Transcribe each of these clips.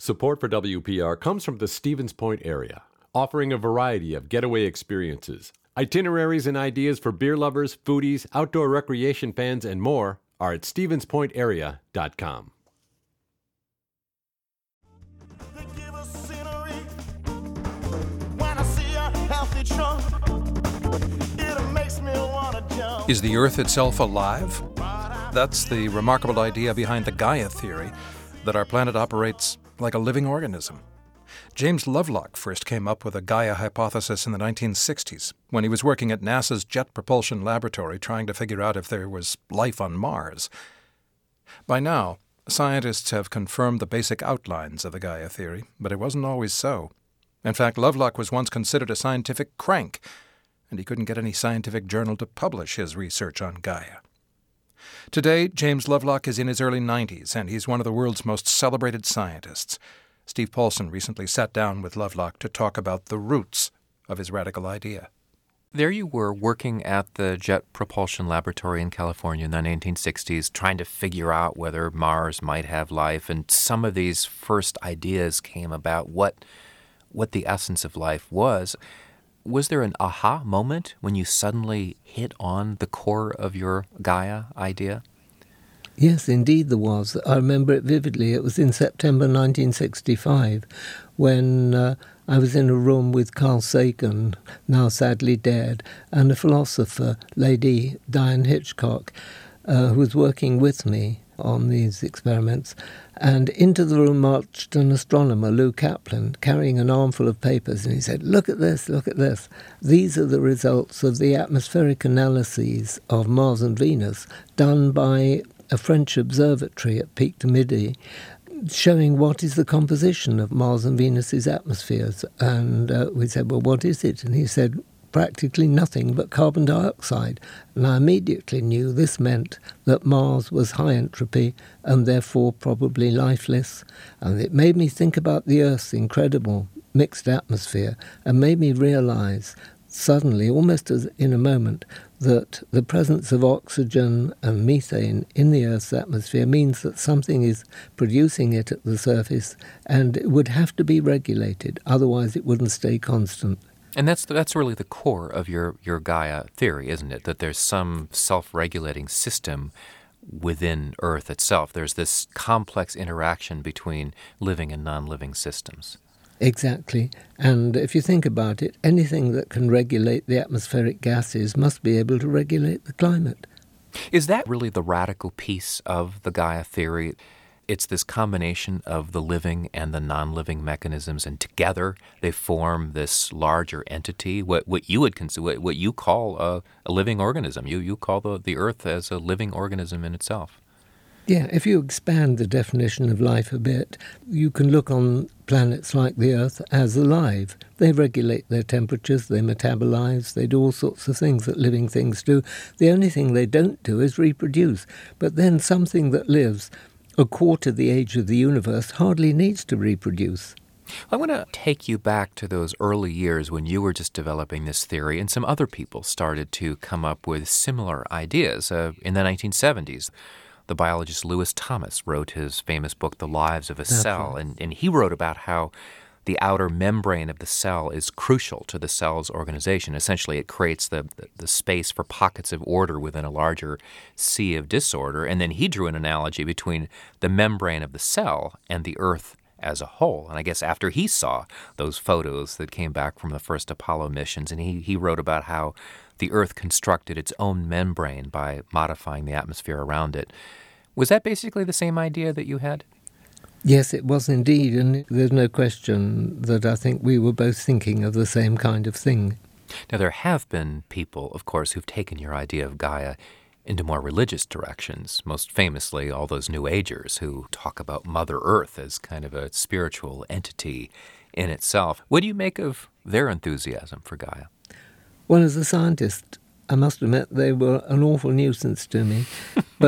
Support for WPR comes from the Stevens Point area, offering a variety of getaway experiences. Itineraries and ideas for beer lovers, foodies, outdoor recreation fans, and more are at stevenspointarea.com. Is the Earth itself alive? That's the remarkable idea behind the Gaia theory, that our planet operates like a living organism. James Lovelock first came up with a Gaia hypothesis in the 1960s, when he was working at NASA's Jet Propulsion Laboratory trying to figure out if there was life on Mars. By now, scientists have confirmed the basic outlines of the Gaia theory, but it wasn't always so. In fact, Lovelock was once considered a scientific crank, and he couldn't get any scientific journal to publish his research on Gaia. Today, James Lovelock is in his early 90s, and he's one of the world's most celebrated scientists. Steve Paulson recently sat down with Lovelock to talk about the roots of his radical idea. There you were working at the Jet Propulsion Laboratory in California in the 1960s, trying to figure out whether Mars might have life, and some of these first ideas came about what the essence of life was. Was there an aha moment when you suddenly hit on the core of your Gaia idea? Yes, indeed there was. I remember it vividly. It was in September 1965 when I was in a room with Carl Sagan, now sadly dead, and a philosopher, Lady Diane Hitchcock, who was working with me on these experiments. And into the room marched an astronomer, Lou Kaplan, carrying an armful of papers, and he said, look at this, look at this. These are the results of the atmospheric analyses of Mars and Venus done by a French observatory at Pic de Midi, showing what is the composition of Mars and Venus's atmospheres. And we said, well, what is it? And he said, practically nothing but carbon dioxide. And I immediately knew this meant that Mars was high entropy and therefore probably lifeless. And it made me think about the Earth's incredible mixed atmosphere and made me realize suddenly, almost as in a moment, that the presence of oxygen and methane in the Earth's atmosphere means that something is producing it at the surface, and it would have to be regulated, otherwise it wouldn't stay constant. And that's really the core of your Gaia theory, isn't it? That there's some self-regulating system within Earth itself. There's this complex interaction between living and non-living systems. Exactly. And if you think about it, anything that can regulate the atmospheric gases must be able to regulate the climate. Is that really the radical piece of the Gaia theory? It's this combination of the living and the non-living mechanisms, and together they form this larger entity, what you would consider, what you call a living organism. You call the Earth as a living organism in itself. Yeah, if you expand the definition of life a bit, you can look on planets like the Earth as alive. They regulate their temperatures, they metabolize, they do all sorts of things that living things do. The only thing they don't do is reproduce. But then something that lives a quarter the age of the universe hardly needs to reproduce. I want to take you back to those early years when you were just developing this theory and some other people started to come up with similar ideas. In the 1970s, the biologist Lewis Thomas wrote his famous book, The Lives of a Cell, and he wrote about how the outer membrane of the cell is crucial to the cell's organization. Essentially, it creates the space for pockets of order within a larger sea of disorder. And then he drew an analogy between the membrane of the cell and the Earth as a whole. And I guess after he saw those photos that came back from the first Apollo missions, and he wrote about how the Earth constructed its own membrane by modifying the atmosphere around it. Was that basically the same idea that you had? Yes, it was indeed, and there's no question that I think we were both thinking of the same kind of thing. Now, there have been people, of course, who've taken your idea of Gaia into more religious directions, most famously all those New Agers who talk about Mother Earth as kind of a spiritual entity in itself. What do you make of their enthusiasm for Gaia? Well, as a scientist, I must admit they were an awful nuisance to me, but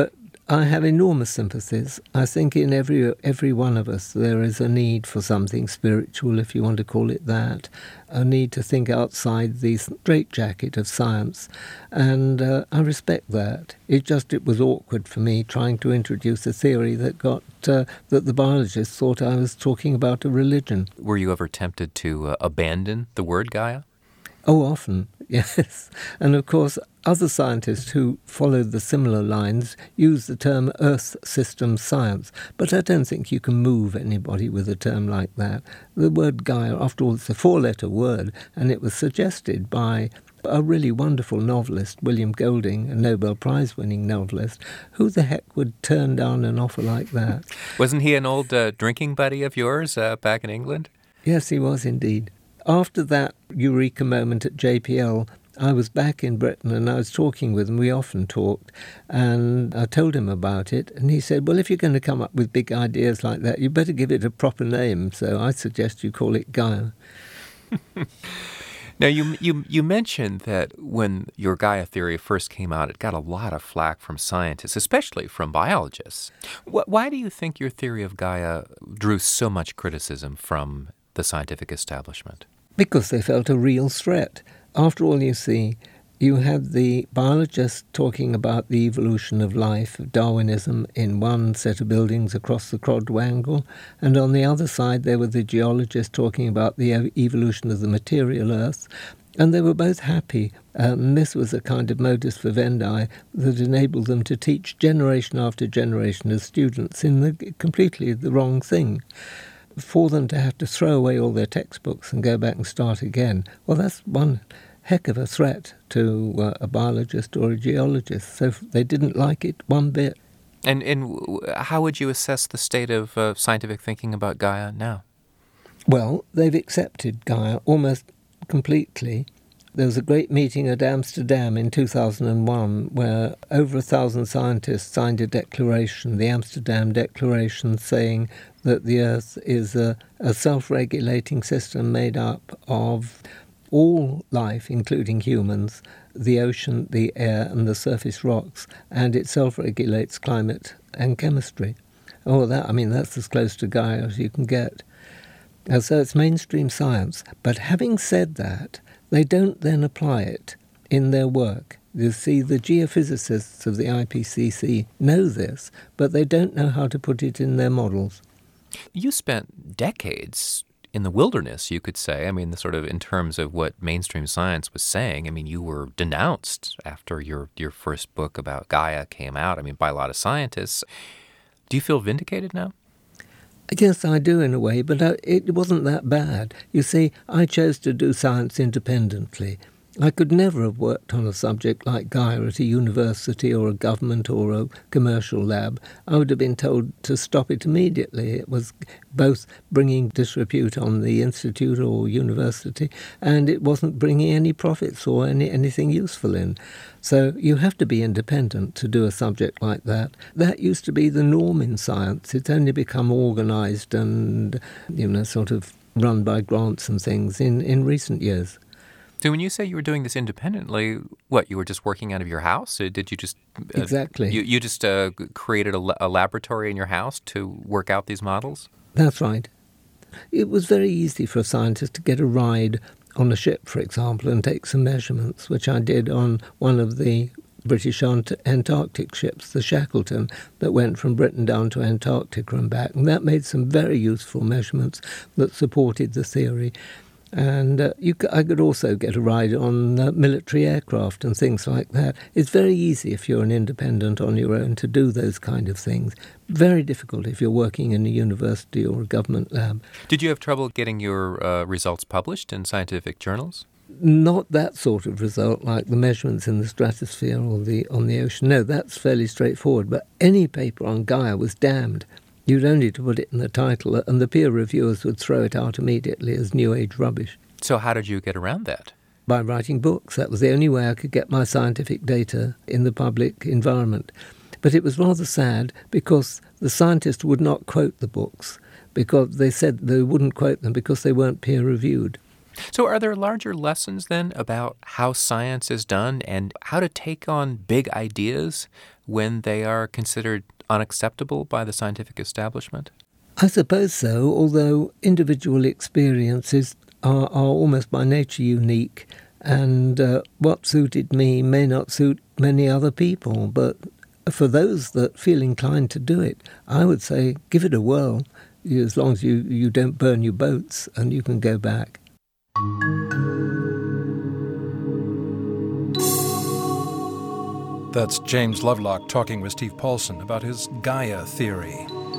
I have enormous sympathies. I think in every one of us there is a need for something spiritual, if you want to call it that, a need to think outside the straitjacket of science, and I respect that. It was awkward for me trying to introduce a theory that that the biologists thought I was talking about a religion. Were you ever tempted to abandon the word Gaia? Oh, often, yes. And of course, other scientists who followed the similar lines use the term Earth system science, but I don't think you can move anybody with a term like that. The word Gaia, after all, it's a 4-letter word, and it was suggested by a really wonderful novelist, William Golding, a Nobel Prize-winning novelist. Who the heck would turn down an offer like that? Wasn't he an old drinking buddy of yours back in England? Yes, he was indeed. After that eureka moment at JPL, I was back in Britain and I was talking with him. We often talked, and I told him about it, and he said, well, if you're going to come up with big ideas like that, you better give it a proper name, so I suggest you call it Gaia. Now, you mentioned that when your Gaia theory first came out, it got a lot of flack from scientists, especially from biologists. Why do you think your theory of Gaia drew so much criticism from the scientific establishment? Because they felt a real threat. After all, you see, you had the biologists talking about the evolution of life, of Darwinism, in one set of buildings across the quadrangle, and on the other side there were the geologists talking about the evolution of the material Earth, and they were both happy. This was a kind of modus vivendi that enabled them to teach generation after generation of students in completely the wrong thing. For them to have to throw away all their textbooks and go back and start again, well, that's one heck of a threat to a biologist or a geologist. So they didn't like it one bit. And how would you assess the state of scientific thinking about Gaia now? Well, they've accepted Gaia almost completely. There was a great meeting at Amsterdam in 2001 where over 1,000 scientists signed a declaration, the Amsterdam Declaration, saying that the Earth is a self-regulating system made up of all life, including humans, the ocean, the air, and the surface rocks, and it self-regulates climate and chemistry. That's as close to Gaia as you can get. And so it's mainstream science. But having said that, they don't then apply it in their work. You see, the geophysicists of the IPCC know this, but they don't know how to put it in their models. You spent decades in the wilderness, you could say. In terms of what mainstream science was saying. You were denounced after your first book about Gaia came out, by a lot of scientists. Do you feel vindicated now? Yes, I do in a way, but it wasn't that bad. You see, I chose to do science independently. I could never have worked on a subject like Gaia at a university or a government or a commercial lab. I would have been told to stop it immediately. It was both bringing disrepute on the institute or university, and it wasn't bringing any profits or anything useful in. So you have to be independent to do a subject like that. That used to be the norm in science. It's only become organised and, sort of run by grants and things in recent years. So when you say you were doing this independently, you were just working out of your house? Did you just... Exactly. You just created a laboratory in your house to work out these models? That's right. It was very easy for a scientist to get a ride on a ship, for example, and take some measurements, which I did on one of the British Antarctic ships, the Shackleton, that went from Britain down to Antarctica and back. And that made some very useful measurements that supported the theory. And I could also get a ride on military aircraft and things like that. It's very easy if you're an independent on your own to do those kind of things. Very difficult if you're working in a university or a government lab. Did you have trouble getting your results published in scientific journals? Not that sort of result like the measurements in the stratosphere or on the ocean. No, that's fairly straightforward. But any paper on Gaia was damned. You'd only to put it in the title, and the peer reviewers would throw it out immediately as New Age rubbish. So how did you get around that? By writing books. That was the only way I could get my scientific data in the public environment. But it was rather sad because the scientists would not quote the books because they said they wouldn't quote them because they weren't peer-reviewed. So are there larger lessons then about how science is done and how to take on big ideas when they are considered unacceptable by the scientific establishment? I suppose so, although individual experiences are almost by nature unique, and what suited me may not suit many other people. But for those that feel inclined to do it, I would say give it a whirl, as long as you don't burn your boats and you can go back. That's James Lovelock talking with Steve Paulson about his Gaia theory.